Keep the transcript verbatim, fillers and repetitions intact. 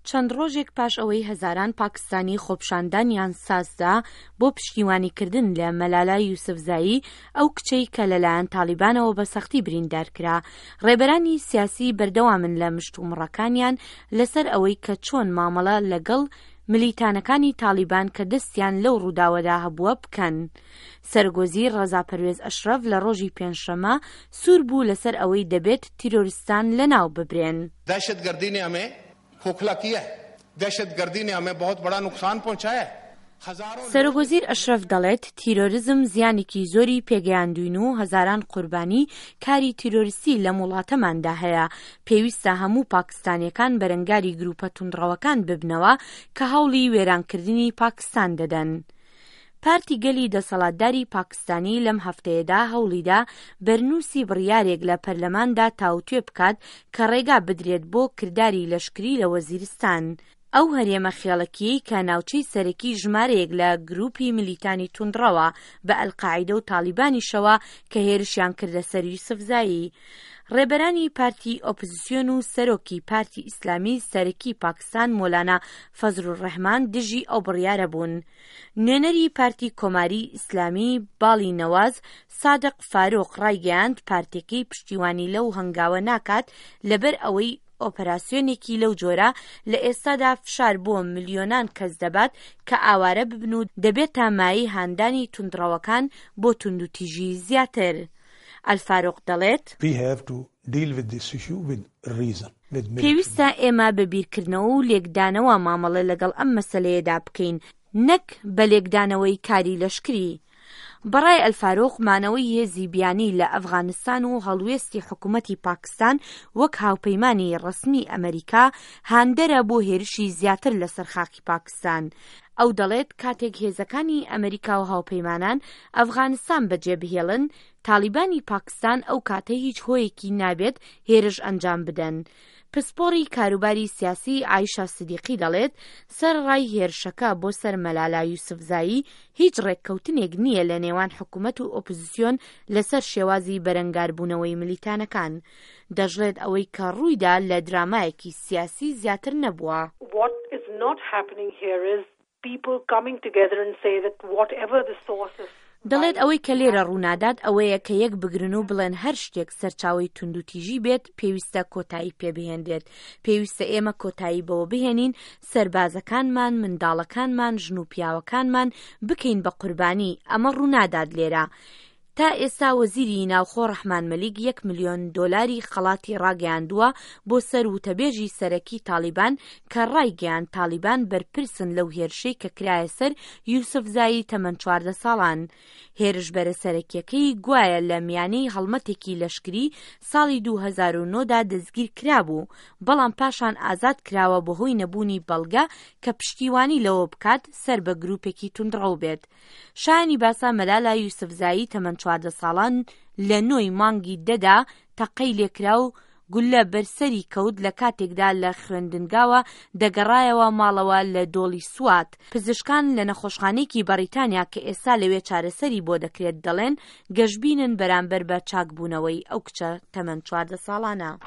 چەند ڕۆژێک پاش ئەوەی هەزاران پاکستانی خۆپیشاندانیان سازدا بۆ پشتیوانیکردن لە مەلالا یوسفزایی ئەو کچەی کە لەلایەن تالیبانەوە بە سەختی بریندارکرا، ڕێبەرانی سیاسی بەردەوامن لە مشتومڕەکانیان لەسەر ئەوەی کە چۆن مامەڵە لەگەڵ ملیتانەکانی تالیبان کە دەستیان لەو ڕووداوەدا هەبووە بکەن. سەرگۆزیر ڕەزا پەروێز ئەشرەف لە ڕۆژی پێنجشەمە سوور بوو لەسەر ئەوەی دەبێت تیرۆریستان لەناو ببرێن. دهشتگردی نے ہمیں کھوکھلا کیا ہے، دهشتگردی نے ہمیں بہت بڑا نقصان پہنچایا ہے. سەرۆگۆزیر ئەشرەف دەڵێت تیرۆریزم زیانێکی زۆری پێگەیاندوین و هەزاران قوربانی کاری تیرۆریستی لە وڵاتەماندا هەیە. پێویستە هەموو پاکستانیەکان بەرەنگاری گروپە توندڕەوەکان ببنەوە کە هەوڵی وێرانکردنی پاکستان دەدەن. پارتی گەلی دەسەڵاتداری پاکستانی لەم هەفتەیەدا هەوڵیدا بەرنووسی بڕیارێک لە پەرلەماندا تاوتوێ بکات کە ڕێگا بدرێت بۆ کرداری لەشکری لە وەزیرستان. ئەو هەرێمە خێڵەکیەی کە ناوچەی سەرەکی ژمارەیەک لە گروپی ملیتانی توندڕەوە بە ئەلقاعیدە و تالیبانیشەوە کە هێرشیان کردە سەر یوسفزایی. ڕێبەرانی پارتی ئۆپۆزیسیۆن و سەرۆکی پارتی ئیسلامی سەرەکی پاکستان مۆلانا فەزلوڕەحمان دژی ئەو بڕیارە بوون. نوێنەری پارتی کۆماری ئیسلامی باڵی نەواز سادق فاروق ڕایگەیاند پارتیەکەی پشتیوانی لەو هەنگاوە ناکات لەبەر ئەوەی ئۆپەراسیۆنێکی لەو جۆرە لە ئێستادا فشار بۆ ملیۆنان کەس دەبات کە ئاوارە ببن و دەبێتە مای هاندانی توندڕەوەکان بۆ توندوتیژی زیاتر. ئەلفاروق دەڵێت پێویستە ئێمە بە بیرکردنەوە و لێکدانەوە مامەڵە لەگەڵ ئەم مەسەلەیەدا بکەین، نەک بە لێکدانەوەی کاری لەشکری. بەڕای ئەلفاروق مانەوەی هێزی بیانی لە ئەفغانستان و هەڵوێستی حکوومەتی پاکستان وەک هاوپەیمانی ڕسمی ئەمریکا هاندەرە بۆ هێرشی زیاتر لەسەر خاکی پاکستان. ئەو دەڵێت کاتێک هێزەکانی ئەمریکا و هاوپەیمانان ئەفغانستان بەجێبهێڵن، تالیبانی پاکستان ئەو کاتە هیچ هۆیەکی نابێت هێرش ئەنجام بدەن. پسپۆڕی کاروباری سیاسی عایشە سیدیقی دەڵێت سەرڕای هێرشەکە بۆ سەر مەلالا یوسفزایی هیچ ڕێککەوتنێک نییە لە نێوان حکوومەت و ئۆپۆزیسیۆن لەسەر شێوازی بەرەنگاربوونەوەی ملیتانەکان. دەژڵێت ئەوەی کە ڕوویدا لە درامایەکی سیاسی زیاتر نەبووە. What is not happening here is people coming together and say that whatever the source is. دەڵێت ئەوەی کە لێرە ڕوونادات ئەوەیە کە یەک بگرن و بڵێن هەر شتێک سەرچاوی توندوتیژی بێت پێویستە کۆتایی پێبهێندێت. پێویستە ئێمە کۆتایی بەوە بهێنین سەربازەکانمان، منداڵەکانمان، ژن و پیاوەکانمان بکەین بە قوربانی. ئەمە ڕوونادات لێرە. تا ئێستا وەزیری ناوخۆ ڕەحمان مەلیک یەک ملیۆن دۆلاری خەڵاتی ڕاگەیاندووە بۆ سەر وتەبێژی سەرەکی تالیبان کە ڕایگەیاند تالیبان بەرپرسن لەو هێرشەی کە کرایە سەر یوسفزایی تەمەن چواردە ساڵان. هێرش بەرەسەرەکیەکەی گوایە لە میانەی هەڵمەتێکی لەشکری ساڵی دوو هەزار و نۆدا دەستگیر کرابوو، بەڵام پاشان ئازاد کراوە بەهۆی نەبوونی بەڵگە کە پشتیوانی لەوە بکات سەر بە گروپێکی توندڕەو بێت. شایانی باسا مەلالا یوسفزایی تەمەن چواردە ساڵان لە نۆی مانگی دەدا تەقەی لێکرا و گولە بەرسەری کەوت لە کاتێکدا لە خوێندنگاوە دەگەڕایەوە ماڵەوە لە دۆڵی سوات. پزیشکان لە نەخۆشخانەیەکی بەریتانیا کە ئێستا لەوێ چارەسەری بۆ دەکرێت دەڵێن گەشببینن بەرامبەر بە چاکبوونەوەی ئەو کچە تەمەن چواردە ساڵانە.